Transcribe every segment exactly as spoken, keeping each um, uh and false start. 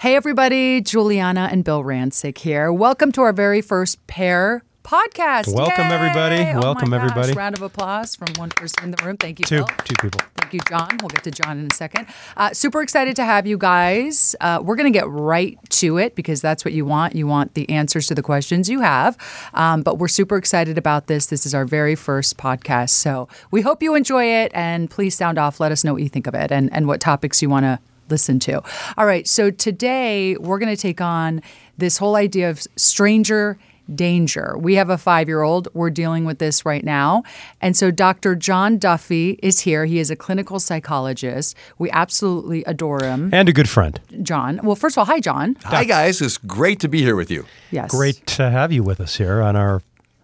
Hey, everybody. Juliana and Bill Rancic here. Welcome to our very first pair podcast. Welcome, Yay! everybody. Oh Welcome, my gosh. everybody. Round of applause from one person in the room. Thank you, Two. Bill. Two people. Thank you, John. We'll get to John in a second. Uh, super excited to have you guys. Uh, we're going to get right to it because that's what you want. You want the answers to the questions you have. Um, but we're super excited about this. This is our very first podcast. So we hope you enjoy it. And please sound off. Let us know what you think of it and, and what topics you want to listen to. All right. So today we're going to take on this whole idea of stranger danger. We have a five-year-old. We're dealing with this right now. And so Doctor John Duffy is here. He is a clinical psychologist. We absolutely adore him. And a good friend. John. Well, first of all, hi, John. Hi, guys. It's great to be here with you. Yes. Great to have you with us here on our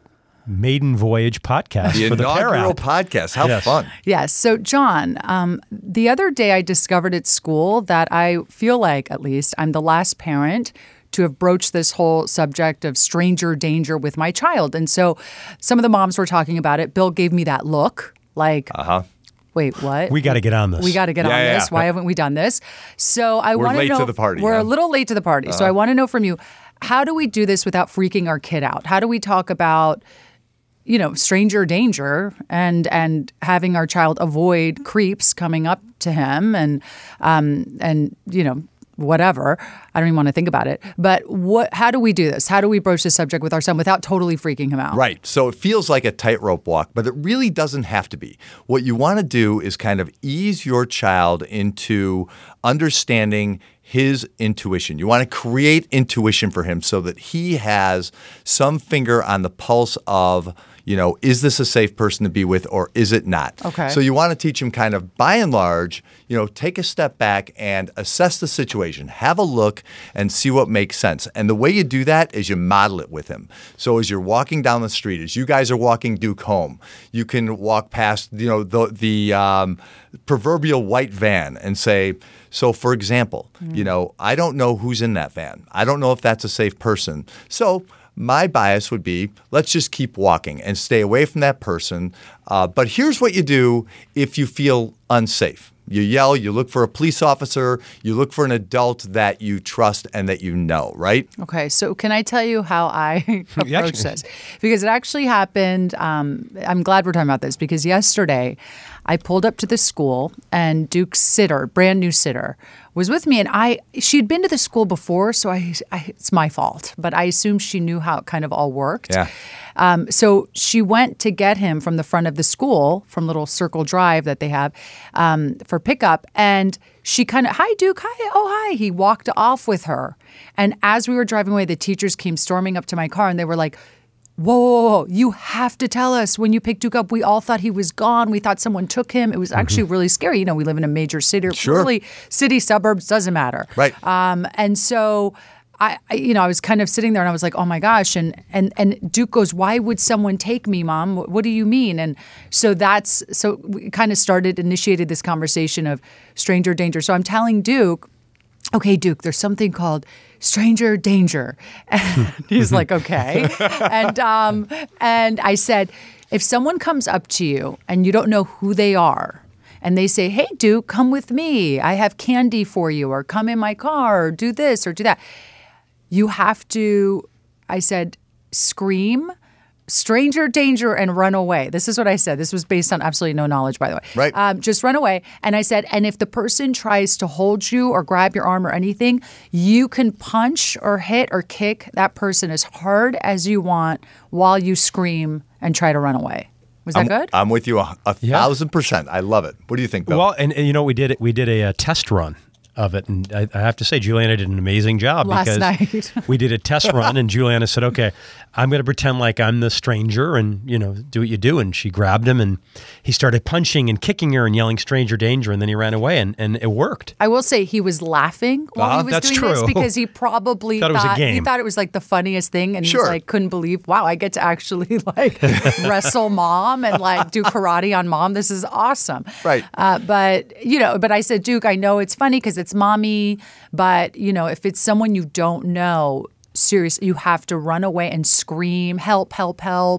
maiden voyage podcast The for the Pair inaugural app. podcast. How Yes. fun. Yes. So, John, um, the other day I discovered at school that I feel like, at least, I'm the last parent to have broached this whole subject of stranger danger with my child. And so some of the moms were talking about it. Bill gave me that look like, Uh-huh. wait, what? We got to get on this. We got to get Yeah, on yeah. this. Why haven't we done this? So I We're want late know. to the party, We're huh? a little late to the party. So I want to know from you, how do we do this without freaking our kid out? How do we talk about, you know, stranger danger and and having our child avoid creeps coming up to him and um and you know whatever. I don't even want to think about it. But what? How do we do this? How do we broach this subject with our son without totally freaking him out? Right. So it feels like a tightrope walk, but it really doesn't have to be. What you want to do is kind of ease your child into understanding his intuition. You want to create intuition for him so that he has some finger on the pulse of, you know, is this a safe person to be with or is it not? Okay. So you want to teach him kind of by and large, you know, take a step back and assess the situation, have a look and see what makes sense. And the way you do that is you model it with him. So as you're walking down the street, as you guys are walking Duke home, you can walk past, you know, the, the um, proverbial white van and say, so for example, mm. you know, I don't know who's in that van. I don't know if that's a safe person. So my bias would be, let's just keep walking and stay away from that person. Uh, but here's what you do if you feel unsafe. You yell, you look for a police officer, you look for an adult that you trust and that you know, right? Okay, so can I tell you how I approach Yeah. this? Because it actually happened, um, I'm glad we're talking about this, because yesterday I pulled up to the school and Duke's sitter, brand new sitter, was with me. And I, she'd been to the school before, so I, I it's my fault. But I assumed she knew how it kind of all worked. Yeah. Um, so she went to get him from the front of the school, from Little Circle Drive that they have, um, for pickup. And she kind of, hi, Duke, hi, oh, hi. He walked off with her. And as we were driving away, the teachers came storming up to my car and they were like, whoa, whoa, whoa, you have to tell us when you picked Duke up. We all thought he was gone. We thought someone took him. It was actually really scary. You know, we live in a major city, Sure. really city, suburbs, doesn't matter. Right. Um, and so I, I, you know, I was kind of sitting there and I was like, oh my gosh. And, and, and Duke goes, why would someone take me, Mom? What, what do you mean? And so that's, so we kind of started, initiated this conversation of stranger danger. So I'm telling Duke, okay, Duke, there's something called stranger danger. And he's like, okay. And, um, and I said, if someone comes up to you and you don't know who they are, and they say, hey, Duke, come with me. I have candy for you, or come in my car, or do this, or do that. You have to, I said, scream, stranger danger, and run away. This is what I said. This was based on absolutely no knowledge, by the way. Right. Um, just run away. And I said, and if the person tries to hold you or grab your arm or anything, you can punch or hit or kick that person as hard as you want while you scream and try to run away. Was that I'm, good? I'm with you a, a Yeah. thousand percent. I love it. What do you think, Bill? Well, and, and you know, we did it. We did a, uh test run of it, and I, I have to say, Juliana did an amazing job Last because night. we did a test run, and Juliana said, "Okay, I'm going to pretend like I'm the stranger, and you know, do what you do." And she grabbed him, and he started punching and kicking her and yelling "stranger danger," and then he ran away, and, and it worked. I will say he was laughing while Uh-huh, he was that's doing this true. because he probably Thought it was a he game. thought it was like the funniest thing, and Sure. he's like couldn't believe, wow, I get to actually like wrestle Mom and like do karate on Mom. This is awesome, Right. Uh, but you know, but I said, Duke, I know it's funny because it's Mommy, but you know, if it's someone you don't know, seriously, you have to run away and scream, help, help, help.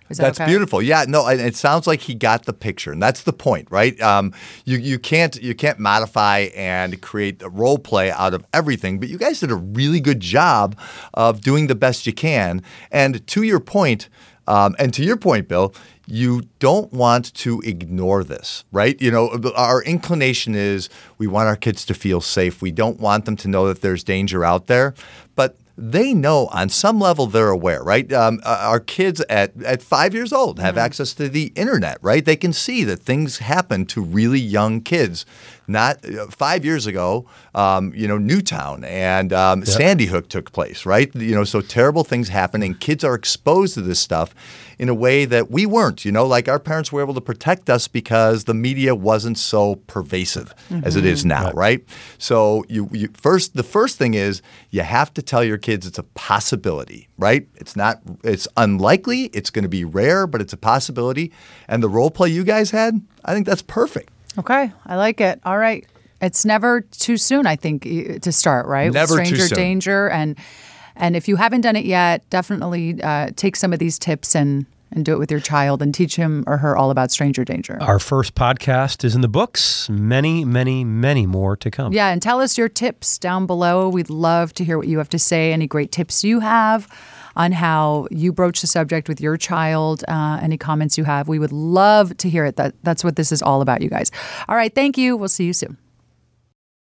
Is that That's okay? beautiful. Yeah, no, and it sounds like he got the picture, and that's the point, right? Um, you you can't you can't modify and create a role play out of everything, but you guys did a really good job of doing the best you can. And to your point, um, and to your point, Bill, you don't want to ignore this, right? You know, our inclination is we want our kids to feel safe. We don't want them to know that there's danger out there, but they know on some level they're aware, right? Um, our kids at, at five years old have mm-hmm. access to the internet, right? They can see that things happen to really young kids. Not uh, five years ago, um, you know, Newtown and um, yep. Sandy Hook took place, right? You know, so terrible things happen, and kids are exposed to this stuff in a way that we weren't. You know, like our parents were able to protect us because the media wasn't so pervasive mm-hmm. as it is now, right? right? So you, you first, the first thing is you have to tell your kids it's a possibility, right? It's not, it's unlikely, it's going to be rare, but it's a possibility. And the role play you guys had, I think that's perfect. Okay, I like it. All right. It's never too soon, I think, to start, right? Never With stranger too soon. danger. And and if you haven't done it yet, definitely uh, take some of these tips and, and do it with your child and teach him or her all about stranger danger. Our first podcast is in the books. Many, many, many more to come. Yeah, and tell us your tips down below. We'd love to hear what you have to say, any great tips you have on how you broach the subject with your child, uh, any comments you have. We would love to hear it. That, that's what this is all about, you guys. All right, thank you. We'll see you soon.